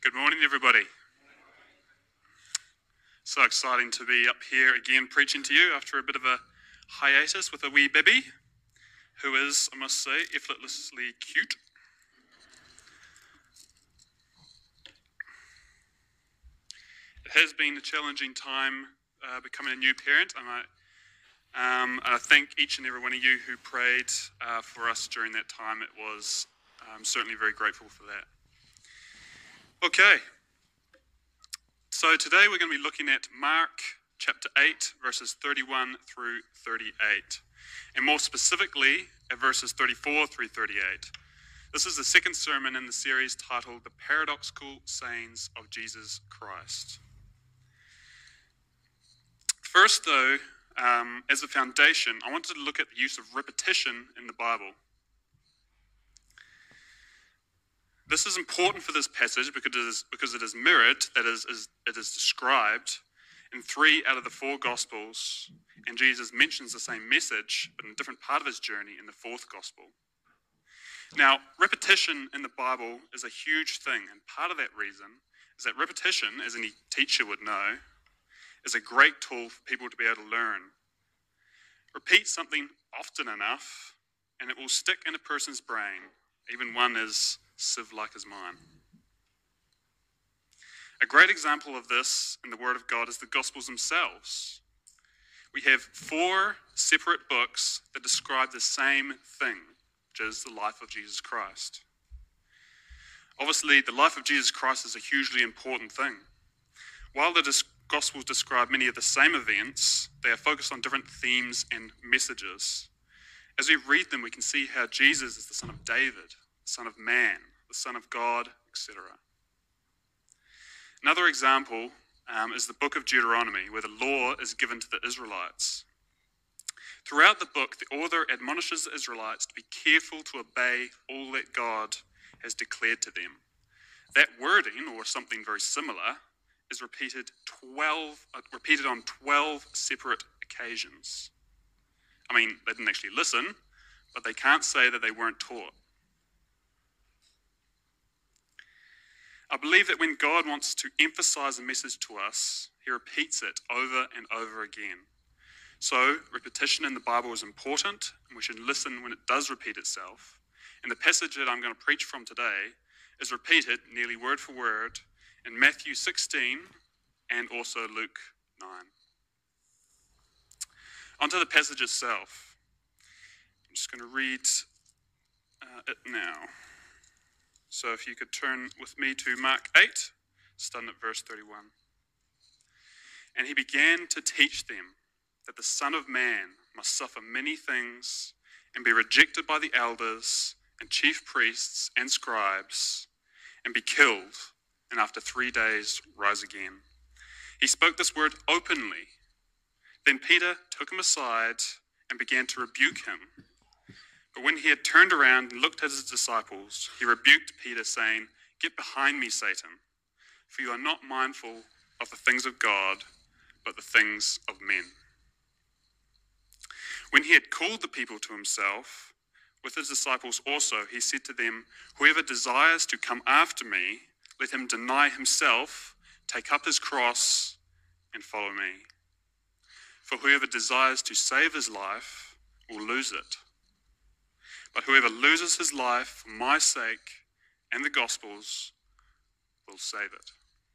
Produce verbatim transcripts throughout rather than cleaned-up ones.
Good morning, everybody. So exciting to be up here again preaching to you after a bit of a hiatus with a wee baby who is, I must say, effortlessly cute. It has been a challenging time uh, becoming a new parent, and I, um, and I thank each and every one of you who prayed uh, for us during that time. It was I'm certainly very grateful for that. Okay. So today we're going to be looking at Mark chapter eight, verses thirty-one through thirty-eight, and more specifically at verses thirty-four through thirty-eight. This is the second sermon in the series titled The Paradoxical Sayings of Jesus Christ. First, though, um, as a foundation, I wanted to look at the use of repetition in the Bible. This is important for this passage because it is, because it is mirrored, that is, is, it is described in three out of the four Gospels, and Jesus mentions the same message, but in a different part of his journey in the fourth Gospel. Now, repetition in the Bible is a huge thing, and part of that reason is that repetition, as any teacher would know, is a great tool for people to be able to learn. Repeat something often enough, and it will stick in a person's brain, even one as sieve-like as mine. A great example of this in the Word of God is the Gospels themselves. We have four separate books that describe the same thing, which is the life of Jesus Christ. Obviously, the life of Jesus Christ is a hugely important thing. While the Gospels describe many of the same events, they are focused on different themes and messages. As we read them, we can see how Jesus is the Son of David, the Son of Man, the Son of God, et cetera. Another example um, is the book of Deuteronomy, where the law is given to the Israelites. Throughout the book, the author admonishes the Israelites to be careful to obey all that God has declared to them. That wording, or something very similar, is repeated twelve, uh, repeated on twelve separate occasions. I mean, they didn't actually listen, but they can't say that they weren't taught. I believe that when God wants to emphasize a message to us, he repeats it over and over again. So, repetition in the Bible is important, and we should listen when it does repeat itself. And the passage that I'm going to preach from today is repeated nearly word for word in Matthew sixteen and also Luke nine. Onto the passage itself. I'm just going to read uh, it now. So if you could turn with me to Mark eight, starting at verse thirty-one. And he began to teach them that the Son of Man must suffer many things and be rejected by the elders and chief priests and scribes and be killed, and after three days rise again. He spoke this word openly. Then Peter took him aside and began to rebuke him. But when he had turned around and looked at his disciples, he rebuked Peter, saying, "Get behind me, Satan, for you are not mindful of the things of God, but the things of men." When he had called the people to himself, with his disciples also, he said to them, "Whoever desires to come after me, let him deny himself, take up his cross, and follow me. For whoever desires to save his life will lose it. But whoever loses his life for my sake and the gospel's will save it.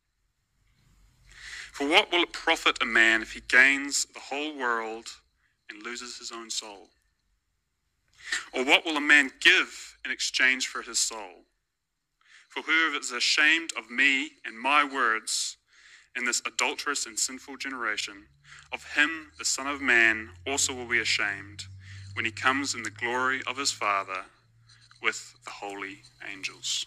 For what will it profit a man if he gains the whole world and loses his own soul? Or what will a man give in exchange for his soul? For whoever is ashamed of me and my words in this adulterous and sinful generation, of him the Son of Man also will be ashamed when he comes in the glory of his Father with the holy angels."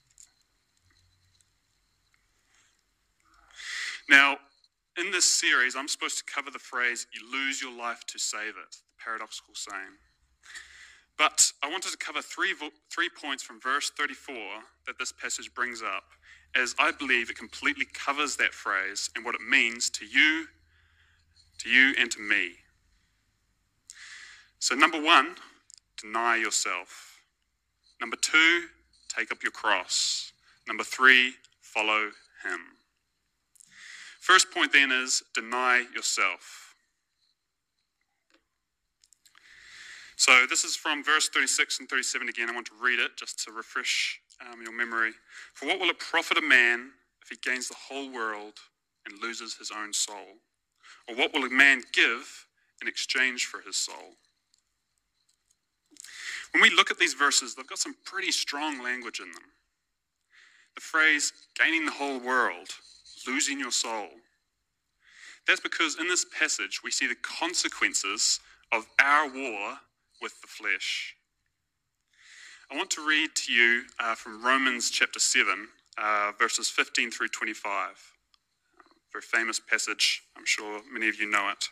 Now, in this series, I'm supposed to cover the phrase, "you lose your life to save it," the paradoxical saying. But I wanted to cover three, vo- three points from verse thirty-four that this passage brings up, as I believe it completely covers that phrase and what it means to you, to you and to me. So number one, deny yourself. Number two, take up your cross. Number three, follow him. First point then is deny yourself. So this is from verse thirty-six and thirty-seven again. I want to read it just to refresh um, your memory. For what will it profit a man if he gains the whole world and loses his own soul? Or what will a man give in exchange for his soul? When we look at these verses, they've got some pretty strong language in them. The phrase, gaining the whole world, losing your soul. That's because in this passage, we see the consequences of our war with the flesh. I want to read to you uh, from Romans chapter seven, uh, verses fifteen through twenty-five. A very famous passage. I'm sure many of you know it.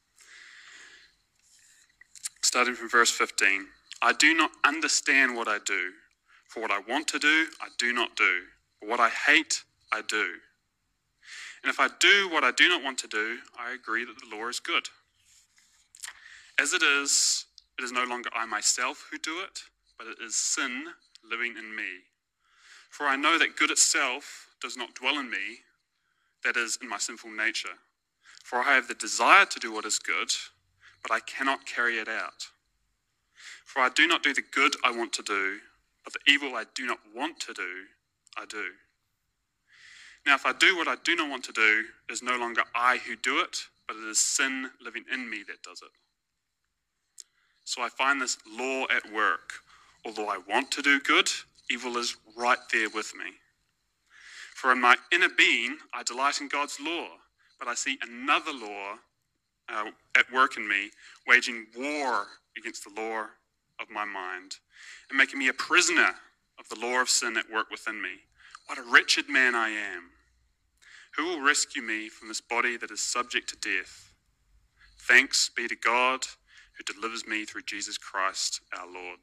Starting from verse fifteen. I do not understand what I do, for what I want to do, I do not do. But what I hate, I do. And if I do what I do not want to do, I agree that the law is good. As it is, it is no longer I myself who do it, but it is sin living in me. For I know that good itself does not dwell in me, that is, in my sinful nature. For I have the desire to do what is good, but I cannot carry it out. For I do not do the good I want to do, but the evil I do not want to do, I do. Now if I do what I do not want to do, it is no longer I who do it, but it is sin living in me that does it. So I find this law at work. Although I want to do good, evil is right there with me. For in my inner being, I delight in God's law, but I see another law uh, at work in me, waging war against the law of my mind, and making me a prisoner of the law of sin at work within me. What a wretched man I am! Who will rescue me from this body that is subject to death? Thanks be to God who delivers me through Jesus Christ our Lord.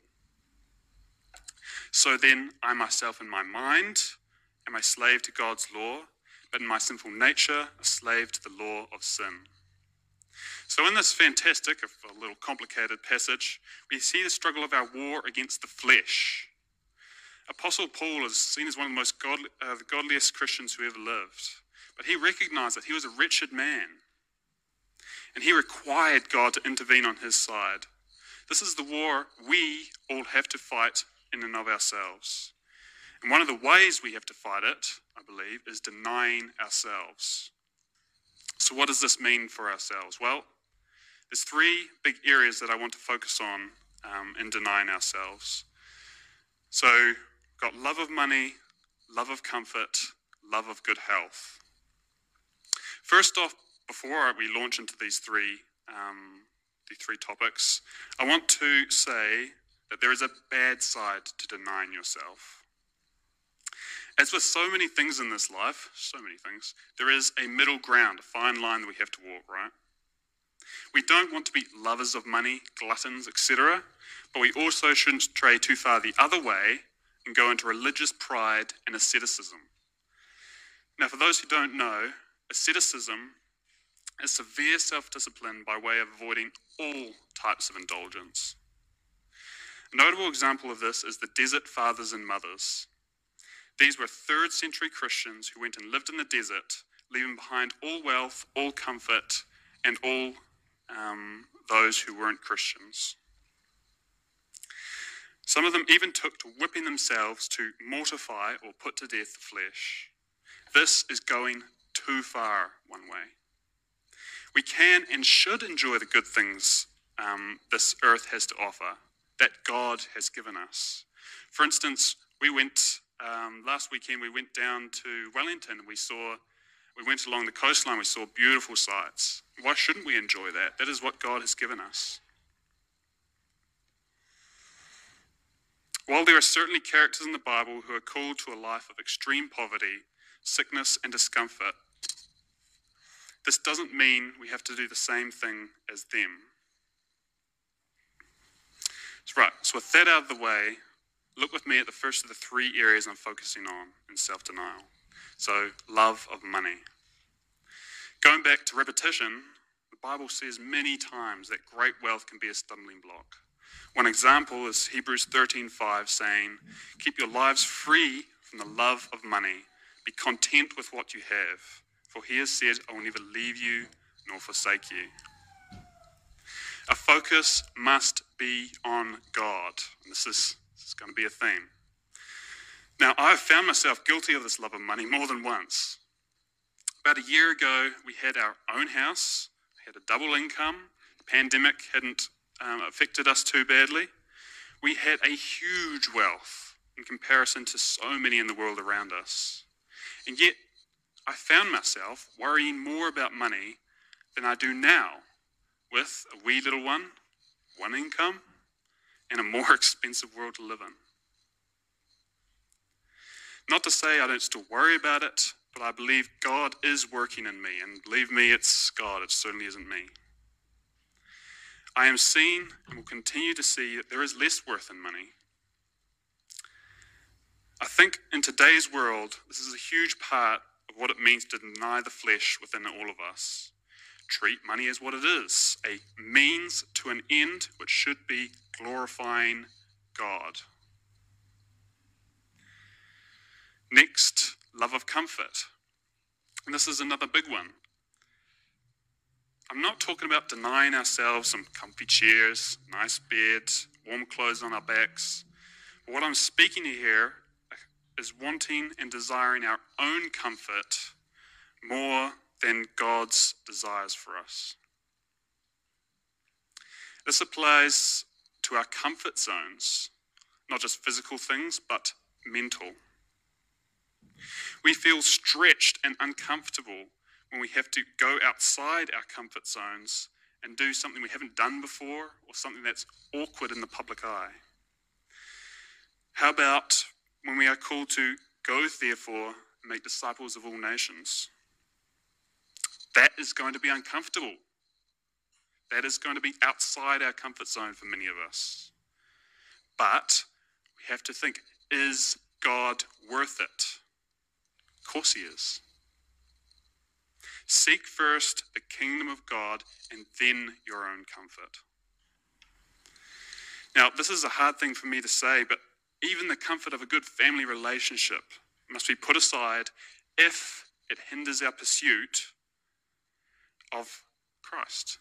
So then, I myself in my mind am a slave to God's law, but in my sinful nature, a slave to the law of sin. So in this fantastic, if a little complicated passage, we see the struggle of our war against the flesh. Apostle Paul is seen as one of the most godly, uh, the godliest Christians who ever lived. But he recognized that he was a wretched man. And he required God to intervene on his side. This is the war we all have to fight in and of ourselves. And one of the ways we have to fight it, I believe, is denying ourselves. So what does this mean for ourselves? Well, there's three big areas that I want to focus on um, in denying ourselves. So, we've got love of money, love of comfort, love of good health. First off, before we launch into these three, um, the three topics, I want to say that there is a bad side to denying yourself. As with so many things in this life, so many things, there is a middle ground, a fine line that we have to walk, right? We don't want to be lovers of money, gluttons, et cetera, but we also shouldn't stray too far the other way and go into religious pride and asceticism. Now, for those who don't know, asceticism is severe self-discipline by way of avoiding all types of indulgence. A notable example of this is the desert fathers and mothers. These were third century Christians who went and lived in the desert, leaving behind all wealth, all comfort, and all um, those who weren't Christians. Some of them even took to whipping themselves to mortify or put to death the flesh. This is going too far one way. We can and should enjoy the good things um, this earth has to offer, that God has given us. For instance, we went, um, last weekend we went down to Wellington and we saw, we went along the coastline, we saw beautiful sights. Why shouldn't we enjoy that? That is what God has given us. While there are certainly characters in the Bible who are called to a life of extreme poverty, sickness, and discomfort, this doesn't mean we have to do the same thing as them. So, right, so with that out of the way, look with me at the first of the three areas I'm focusing on in self-denial. So, love of money. Going back to repetition, the Bible says many times that great wealth can be a stumbling block. One example is Hebrews thirteen five saying, "Keep your lives free from the love of money, Be content with what you have, for he has said, I will never leave you nor forsake you. Our focus must be on God. And this is, this is going to be a theme. Now, I've found myself guilty of this love of money more than once. About a year ago, we had our own house. We had a double income. The pandemic hadn't um, affected us too badly. We had a huge wealth in comparison to so many in the world around us. And yet, I found myself worrying more about money than I do now, with a wee little one, one income, and a more expensive world to live in. Not to say I don't still worry about it, but I believe God is working in me, and believe me, it's God, it certainly isn't me. I am seeing and will continue to see that there is less worth in money. I think in today's world, this is a huge part of what it means to deny the flesh within all of us. Treat money as what it is, a means to an end which should be glorifying God. Next, love of comfort. And this is another big one. I'm not talking about denying ourselves some comfy chairs, nice beds, warm clothes on our backs. But what I'm speaking to here is wanting and desiring our own comfort more than God's desires for us. This applies to our comfort zones, not just physical things, but mental. We feel stretched and uncomfortable when we have to go outside our comfort zones and do something we haven't done before or something that's awkward in the public eye. How about when we are called to go, therefore, and make disciples of all nations? That is going to be uncomfortable. That is going to be outside our comfort zone for many of us. But we have to think, is God worth it? Of course he is. Seek first the kingdom of God and then your own comfort. Now, this is a hard thing for me to say, but even the comfort of a good family relationship must be put aside if it hinders our pursuit of Christ.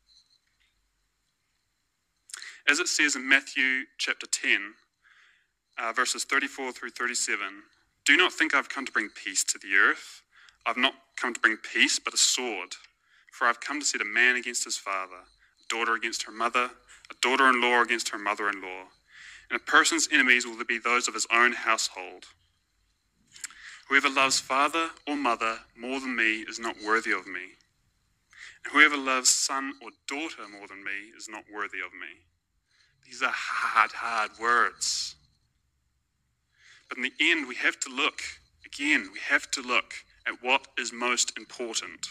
As it says in Matthew chapter ten, uh, verses thirty-four through thirty-seven, do not think I've come to bring peace to the earth. I've not come to bring peace, but a sword. For I've come to set a man against his father, a daughter against her mother, a daughter-in-law against her mother-in-law. And a person's enemies will be those of his own household. Whoever loves father or mother more than me is not worthy of me. And whoever loves son or daughter more than me is not worthy of me. These are hard, hard words. But in the end, we have to look, again, we have to look at what is most important.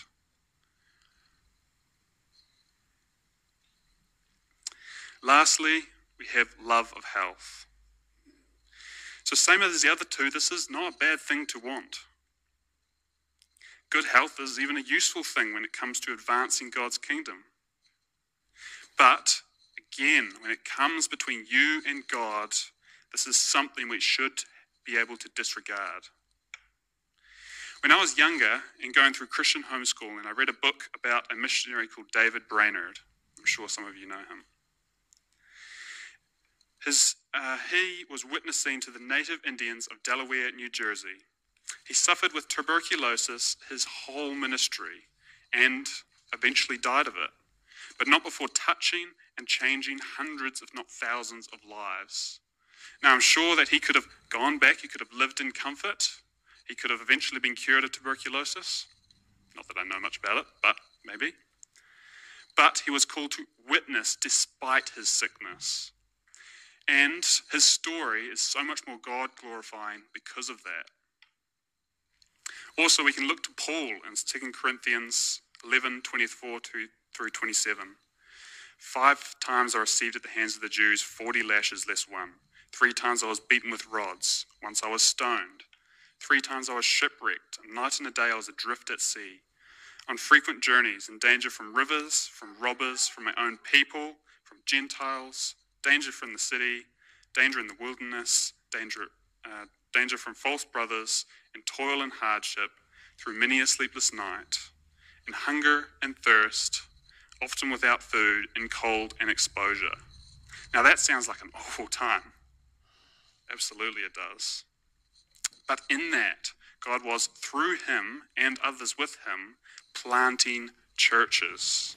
Lastly, we have love of health. So same as the other two, this is not a bad thing to want. Good health is even a useful thing when it comes to advancing God's kingdom. But again, when it comes between you and God, this is something we should be able to disregard. When I was younger and going through Christian homeschooling, I read a book about a missionary called David Brainerd. I'm sure some of you know him. His, uh, he was witnessing to the native Indians of Delaware, New Jersey. He suffered with tuberculosis his whole ministry and eventually died of it, but not before touching and changing hundreds, if not thousands, of lives. Now, I'm sure that he could have gone back, he could have lived in comfort, he could have eventually been cured of tuberculosis. Not that I know much about it, but maybe. But he was called to witness despite his sickness. And his story is so much more God-glorifying because of that. Also, we can look to Paul in Second Corinthians eleven, twenty-four through twenty-seven. Five times I received at the hands of the Jews forty lashes less one. Three times I was beaten with rods. Once I was stoned. Three times I was shipwrecked. A night and a day I was adrift at sea. On frequent journeys, in danger from rivers, from robbers, from my own people, from Gentiles, danger from the city, danger in the wilderness, danger, uh, danger from false brothers, in toil and hardship, through many a sleepless night, in hunger and thirst, often without food, in cold and exposure. Now that sounds like an awful time. Absolutely it does. But in that, God was, through him and others with him, planting churches.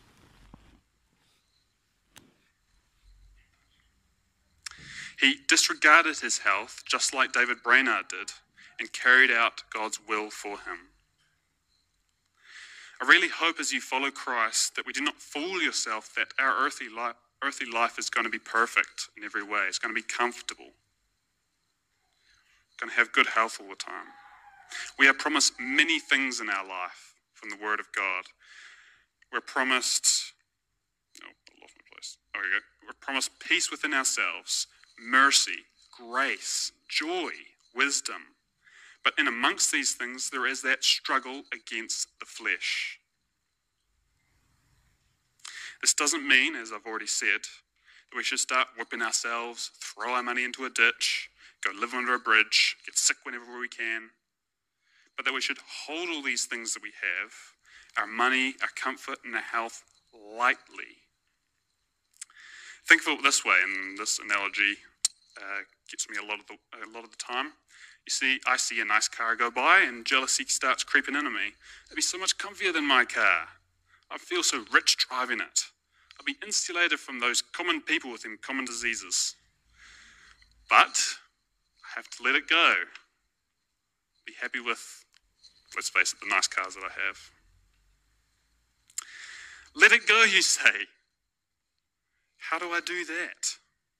He disregarded his health, just like David Brainerd did, and carried out God's will for him. I really hope as you follow Christ that we do not fool yourself that our earthly life, earthly life is going to be perfect in every way. It's going to be comfortable. Going to have good health all the time. We are promised many things in our life from the Word of God. We're promised, oh, I lost my place. Oh, here we go. We're promised peace within ourselves, mercy, grace, joy, wisdom. But in amongst these things, there is that struggle against the flesh. This doesn't mean, as I've already said, that we should start whipping ourselves, throw our money into a ditch, go live under a bridge, get sick whenever we can. But that we should hold all these things that we have, our money, our comfort, and our health, lightly. Think of it this way, and this analogy uh, gets me a lot of the a lot of the time. You see, I see a nice car go by, and jealousy starts creeping into me. It'd be so much comfier than my car. I feel so rich driving it. I'd be insulated from those common people with them common diseases. But I have to let it go. Be happy with, let's face it, the nice cars that I have. Let it go, you say. How do I do that?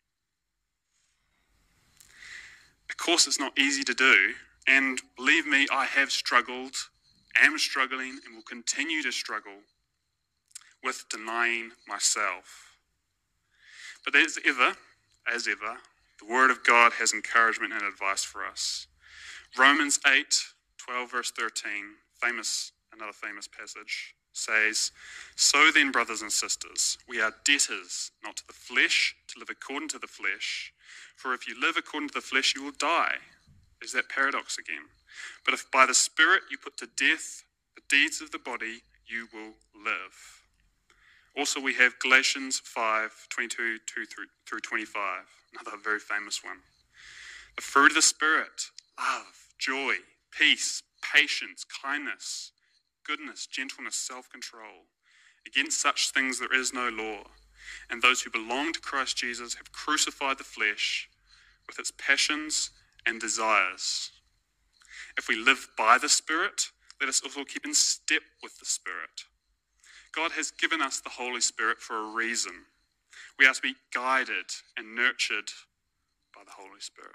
Of course, it's not easy to do, and believe me, I have struggled, am struggling, and will continue to struggle with denying myself. But as ever, as ever, the Word of God has encouragement and advice for us. Romans eight, twelve, verse thirteen, famous, another famous passage, says, "So then, brothers and sisters, we are debtors, not to the flesh, to live according to the flesh. For if you live according to the flesh, you will die." There's that paradox again. "But if by the Spirit you put to death the deeds of the body, you will live." Also, we have Galatians five, twenty-two through twenty-five, another very famous one. "The fruit of the Spirit, love, joy, peace, patience, kindness, goodness, gentleness, self-control. Against such things there is no law. And those who belong to Christ Jesus have crucified the flesh with its passions and desires." If we live by the Spirit, let us also keep in step with the Spirit. God has given us the Holy Spirit for a reason. We are to be guided and nurtured by the Holy Spirit.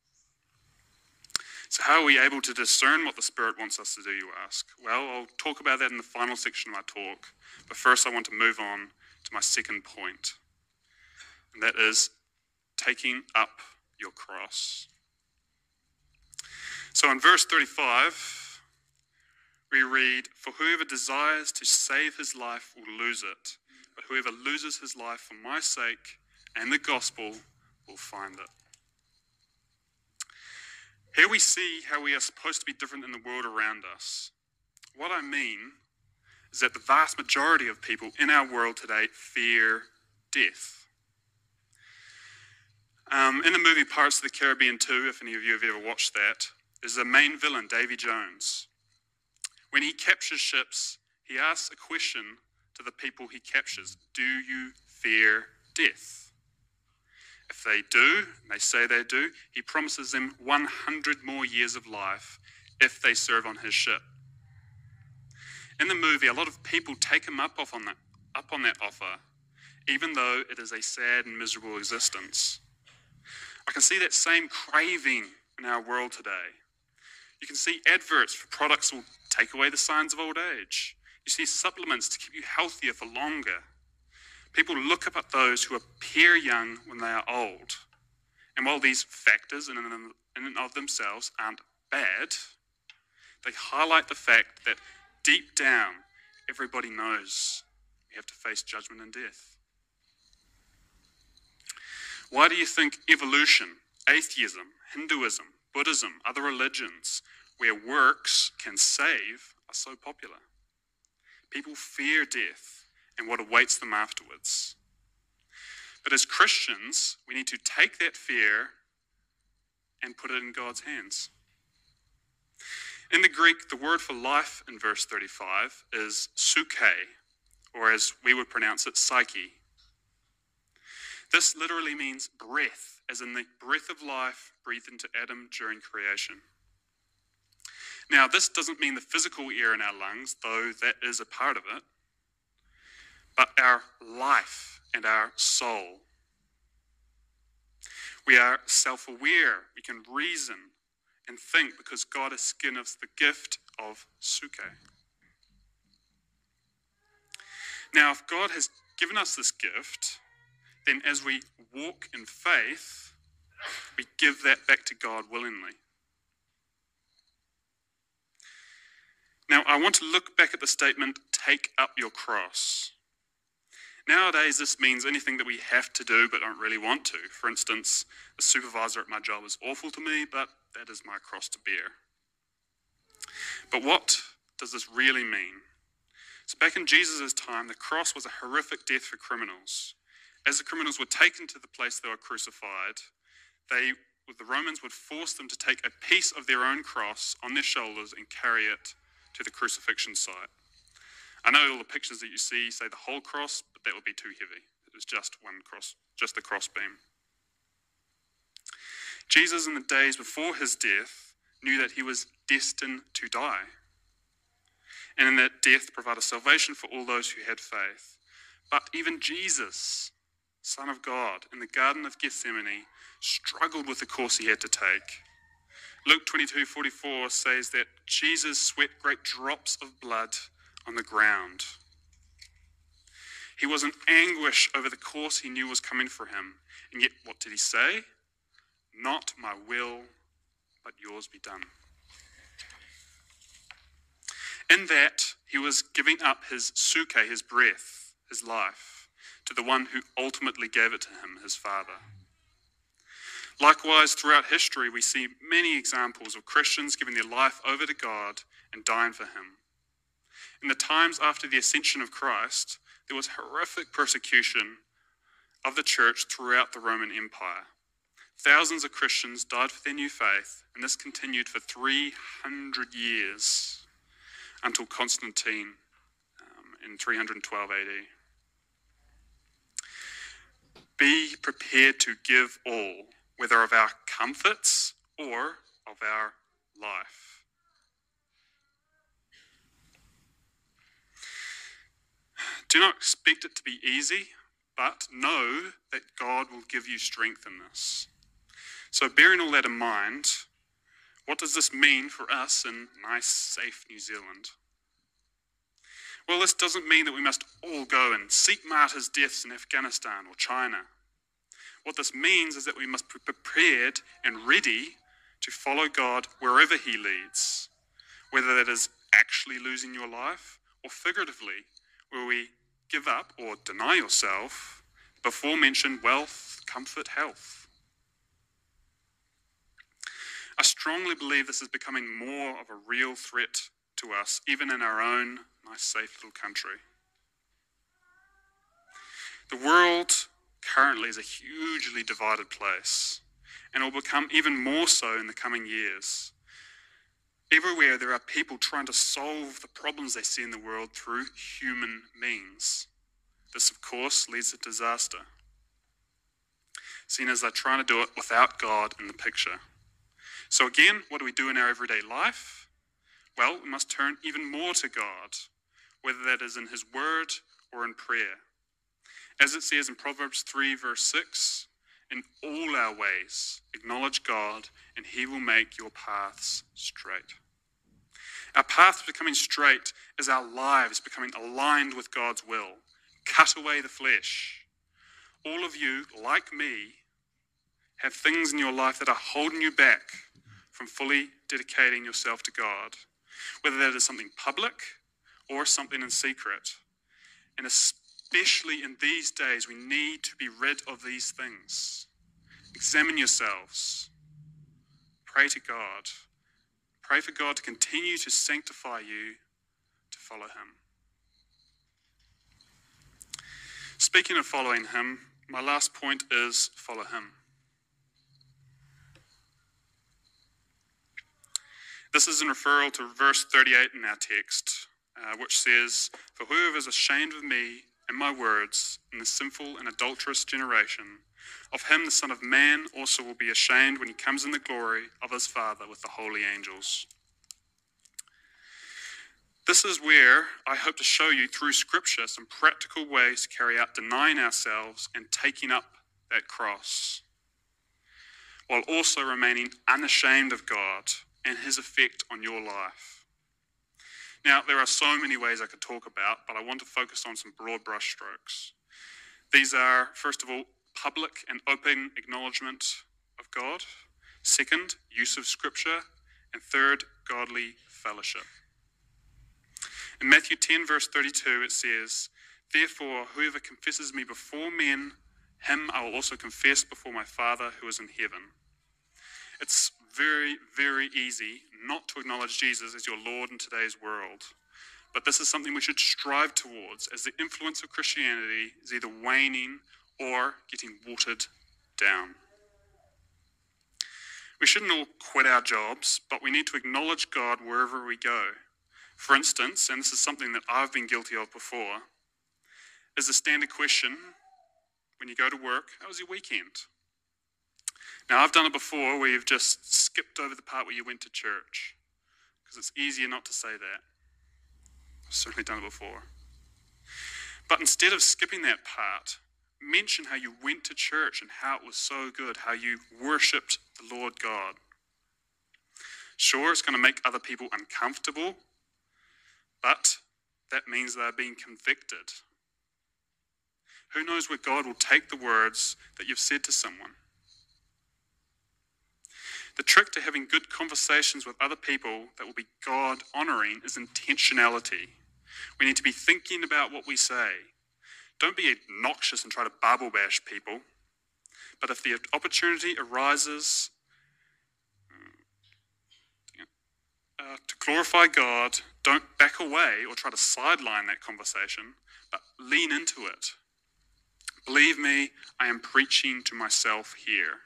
So how are we able to discern what the Spirit wants us to do, you ask? Well, I'll talk about that in the final section of my talk. But first I want to move on to my second point. And that is taking up your cross. So in verse thirty-five, we read, "For whoever desires to save his life will lose it, but whoever loses his life for my sake and the gospel will find it." Here we see how we are supposed to be different in the world around us. What I mean is that the vast majority of people in our world today fear death. Um, in the movie Pirates of the Caribbean two, if any of you have ever watched that, there's a main villain, Davy Jones. When he captures ships, he asks a question to the people he captures: "Do you fear death?" If they do, and they say they do, he promises them one hundred more years of life if they serve on his ship. In the movie, a lot of people take him up, off on that, up on that offer, even though it is a sad and miserable existence. I can see that same craving in our world today. You can see adverts for products that will take away the signs of old age. You see supplements to keep you healthier for longer. People look up at those who appear young when they are old. And while these factors in and of themselves aren't bad, they highlight the fact that deep down, everybody knows we have to face judgment and death. Why do you think evolution, atheism, Hinduism, Buddhism, other religions, where works can save are so popular. People fear death and what awaits them afterwards. But as Christians, we need to take that fear and put it in God's hands. In the Greek, the word for life in verse thirty-five is psyche, or as we would pronounce it, psyche. This literally means breath, as in the breath of life breathed into Adam during creation. Now, this doesn't mean the physical air in our lungs, though that is a part of it, but our life and our soul. We are self-aware, we can reason and think because God has given us the gift of psyche. Now, if God has given us this gift, then as we walk in faith, we give that back to God willingly. Now, I want to look back at the statement, take up your cross. Nowadays, this means anything that we have to do but don't really want to. For instance, the supervisor at my job is awful to me, but that is my cross to bear. But what does this really mean? So back in Jesus' time, the cross was a horrific death for criminals. As the criminals were taken to the place they were crucified, they, the Romans would force them to take a piece of their own cross on their shoulders and carry it to the crucifixion site. I know all the pictures that you see say the whole cross, but that would be too heavy. It was just one cross, just the crossbeam. Jesus, in the days before his death, knew that he was destined to die. And in that death provided salvation for all those who had faith. But even Jesus, Son of God, in the Garden of Gethsemane, struggled with the course he had to take. Luke twenty-two forty-four says that Jesus sweat great drops of blood on the ground. He was in anguish over the course he knew was coming for him. And yet, what did he say? Not my will, but yours be done. In that, he was giving up his psyche, his breath, his life, to the one who ultimately gave it to him, his Father. Likewise, throughout history, we see many examples of Christians giving their life over to God and dying for him. In the times after the ascension of Christ, there was horrific persecution of the church throughout the Roman Empire. Thousands of Christians died for their new faith, and this continued for three hundred years until Constantine um, in three hundred twelve A D. Be prepared to give all, whether of our comforts or of our life. Do not expect it to be easy, but know that God will give you strength in this. So bearing all that in mind, what does this mean for us in nice, safe New Zealand? Well, this doesn't mean that we must all go and seek martyrs' deaths in Afghanistan or China. What this means is that we must be prepared and ready to follow God wherever he leads, whether that is actually losing your life or figuratively, where we give up or deny yourself before mentioned wealth, comfort, health. I strongly believe this is becoming more of a real threat to us, even in our own nice, safe little country. The world currently is a hugely divided place, and it will become even more so in the coming years. Everywhere there are people trying to solve the problems they see in the world through human means. This, of course, leads to disaster, seen as they're trying to do it without God in the picture. So again, what do we do in our everyday life? Well, we must turn even more to God, whether that is in his word or in prayer. As it says in Proverbs three, verse six, in all our ways acknowledge God, and he will make your paths straight. Our paths becoming straight is our lives becoming aligned with God's will. Cut away the flesh. All of you, like me, have things in your life that are holding you back from fully dedicating yourself to God, whether that is something public or something in secret. And especially in these days, we need to be rid of these things. Examine yourselves. Pray to God. Pray for God to continue to sanctify you to follow him. Speaking of following him, my last point is follow him. This is in referral to verse thirty-eight in our text, uh, which says, "For whoever is ashamed of me and my words in the sinful and adulterous generation, of him the Son of Man also will be ashamed when he comes in the glory of his Father with the holy angels." This is where I hope to show you through Scripture some practical ways to carry out denying ourselves and taking up that cross, while also remaining unashamed of God and his effect on your life. Now, there are so many ways I could talk about, but I want to focus on some broad brushstrokes. These are, first of all, public and open acknowledgement of God. Second, use of Scripture. And third, godly fellowship. In Matthew ten, verse thirty-two, it says, "Therefore, whoever confesses me before men, him I will also confess before my Father who is in heaven." It's very, very easy not to acknowledge Jesus as your Lord in today's world. But this is something we should strive towards, as the influence of Christianity is either waning or getting watered down. We shouldn't all quit our jobs, but we need to acknowledge God wherever we go. For instance, and this is something that I've been guilty of before, is the standard question when you go to work, "How was your weekend?" Now, I've done it before where you've just skipped over the part where you went to church, because it's easier not to say that. I've certainly done it before. But instead of skipping that part, mention how you went to church and how it was so good, how you worshipped the Lord God. Sure, it's going to make other people uncomfortable, but that means they're being convicted. Who knows where God will take the words that you've said to someone? The trick to having good conversations with other people that will be God-honoring is intentionality. We need to be thinking about what we say. Don't be obnoxious and try to Bible bash people. But if the opportunity arises uh, to glorify God, don't back away or try to sideline that conversation, but lean into it. Believe me, I am preaching to myself here.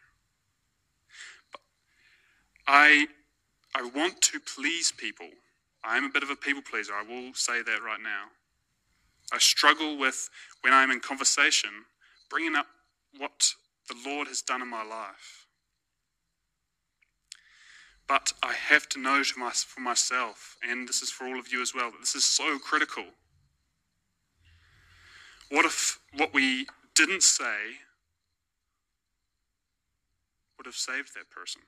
I, I want to please people. I am a bit of a people pleaser. I will say that right now. I struggle with, when I'm in conversation, bringing up what the Lord has done in my life. But I have to know to my, for myself, and this is for all of you as well, that this is so critical. What if what we didn't say would have saved that person?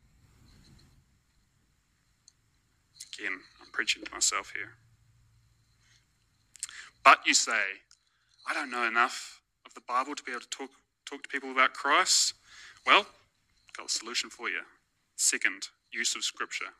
Again, I'm preaching to myself here. But you say, "I don't know enough of the Bible to be able to talk, talk to people about Christ." Well, I've got a solution for you. Second, use of Scripture.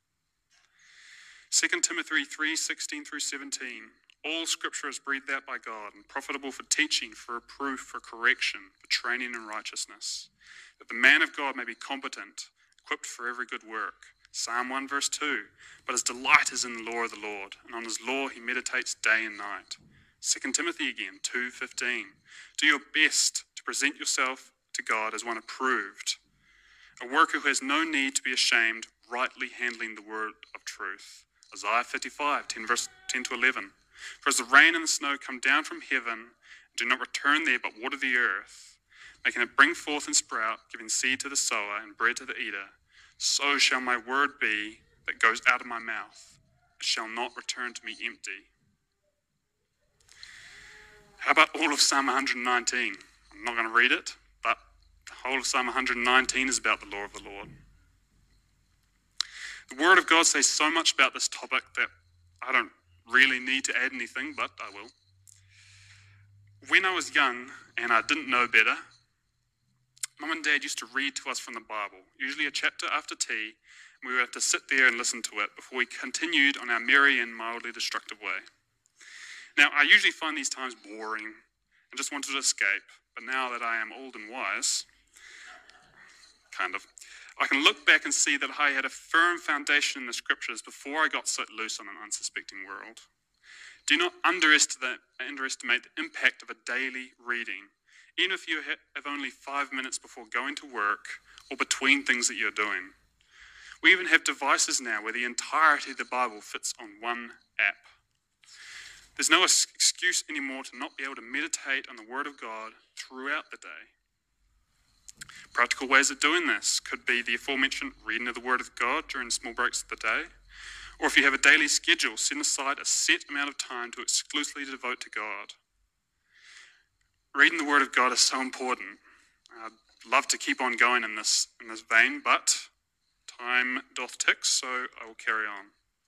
Second Timothy three, sixteen through seventeen. "All Scripture is breathed out by God and profitable for teaching, for reproof, for correction, for training in righteousness, that the man of God may be competent, equipped for every good work." Psalm one verse two, "But his delight is in the law of the Lord, and on his law he meditates day and night." Second Timothy again, two fifteen, "Do your best to present yourself to God as one approved, a worker who has no need to be ashamed, rightly handling the word of truth." Isaiah fifty-five, ten verse ten to eleven, "For as the rain and the snow come down from heaven, and do not return there but water the earth, making it bring forth and sprout, giving seed to the sower and bread to the eater, so shall my word be that goes out of my mouth. It shall not return to me empty." How about all of Psalm one nineteen? I'm not going to read it, but the whole of Psalm one nineteen is about the law of the Lord. The Word of God says so much about this topic that I don't really need to add anything, but I will. When I was young and I didn't know better, Mum and Dad used to read to us from the Bible, usually a chapter after tea, and we would have to sit there and listen to it before we continued on our merry and mildly destructive way. Now, I usually find these times boring and just wanted to escape, but now that I am old and wise, kind of, I can look back and see that I had a firm foundation in the scriptures before I got set loose on an unsuspecting world. Do not underestimate, underestimate the impact of a daily reading, even if you have only five minutes before going to work or between things that you're doing. We even have devices now where the entirety of the Bible fits on one app. There's no excuse anymore to not be able to meditate on the Word of God throughout the day. Practical ways of doing this could be the aforementioned reading of the Word of God during small breaks of the day, or if you have a daily schedule, set aside a set amount of time to exclusively devote to God. Reading the Word of God is so important. I'd love to keep on going in this in this vein, but time doth tick, so I will carry on.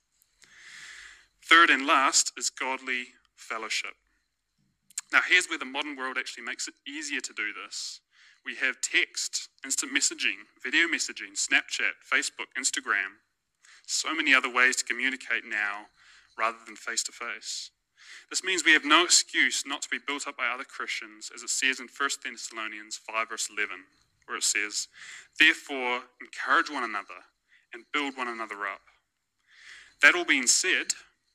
Third and last is godly fellowship. Now here's where the modern world actually makes it easier to do this. We have text, instant messaging, video messaging, Snapchat, Facebook, Instagram. So many other ways to communicate now rather than face-to-face. This means we have no excuse not to be built up by other Christians, as it says in First Thessalonians five verse eleven, where it says, "Therefore, encourage one another and build one another up." That all being said,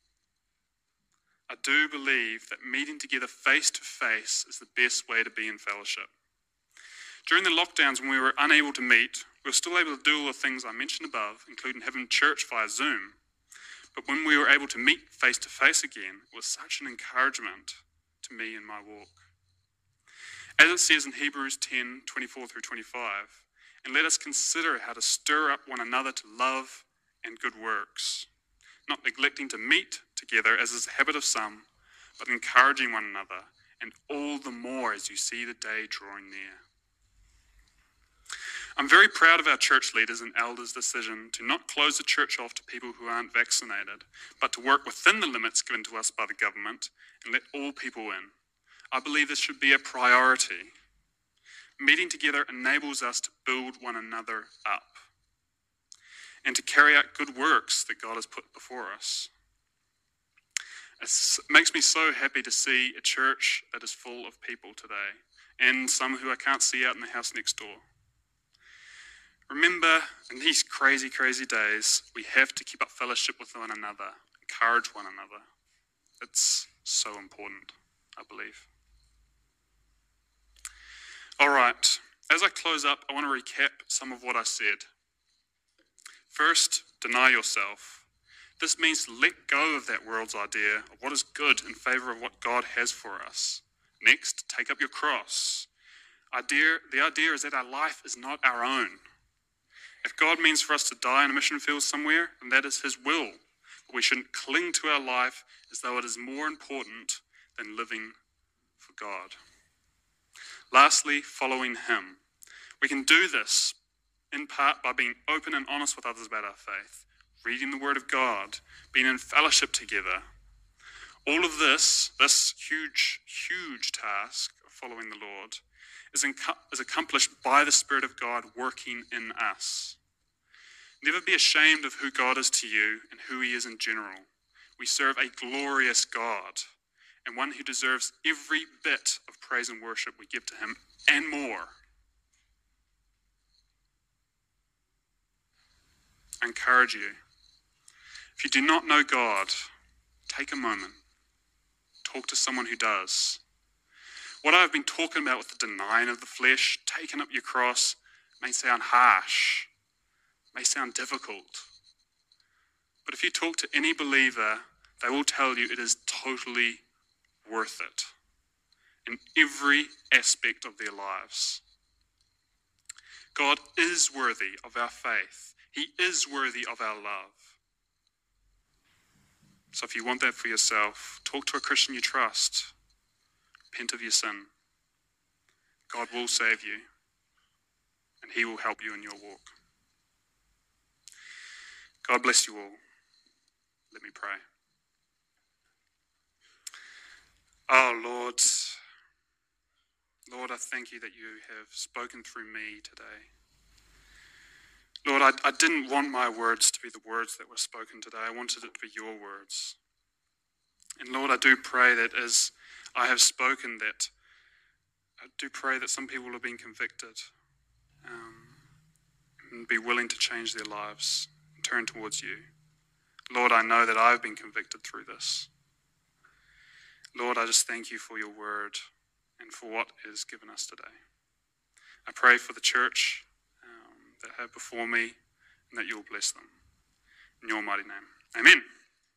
I do believe that meeting together face-to-face is the best way to be in fellowship. During the lockdowns when we were unable to meet, we were still able to do all the things I mentioned above, including having church via Zoom. But when we were able to meet face-to-face again, it was such an encouragement to me in my walk. As it says in Hebrews ten, twenty-four through twenty-five, "And let us consider how to stir up one another to love and good works, not neglecting to meet together as is the habit of some, but encouraging one another, and all the more as you see the day drawing near." I'm very proud of our church leaders and elders' decision to not close the church off to people who aren't vaccinated, but to work within the limits given to us by the government and let all people in. I believe this should be a priority. Meeting together enables us to build one another up and to carry out good works that God has put before us. It makes me so happy to see a church that is full of people today, and some who I can't see out in the house next door. Remember, in these crazy, crazy days, we have to keep up fellowship with one another, encourage one another. It's so important, I believe. All right, as I close up, I want to recap some of what I said. First, deny yourself. This means to let go of that world's idea of what is good in favor of what God has for us. Next, take up your cross. Idea, the idea is that our life is not our own. If God means for us to die in a mission field somewhere, then that is his will. But we shouldn't cling to our life as though it is more important than living for God. Lastly, following him. We can do this in part by being open and honest with others about our faith, reading the Word of God, being in fellowship together. All of this, this huge, huge task of following the Lord, is, inc- is accomplished by the Spirit of God working in us. Never be ashamed of who God is to you and who he is in general. We serve a glorious God, and one who deserves every bit of praise and worship we give to him, and more. I encourage you, if you do not know God, take a moment. Talk to someone who does. What I've been talking about with the denying of the flesh, taking up your cross, may sound harsh, may sound difficult. But if you talk to any believer, they will tell you it is totally worth it in every aspect of their lives. God is worthy of our faith. He is worthy of our love. So if you want that for yourself, talk to a Christian you trust. Repent of your sin. God will save you, and he will help you in your walk. God bless you all. Let me pray. Oh, Lord, Lord, I thank you that you have spoken through me today. Lord, I, I didn't want my words to be the words that were spoken today. I wanted it to be your words. And Lord, I do pray that as I have spoken, that I do pray that some people have been convicted. Um, and be willing to change their lives and turn towards you. Lord, I know that I've been convicted through this. Lord, I just thank you for your word and for what is given us today. I pray for the church um, that have before me, and that you'll bless them. In your mighty name, amen.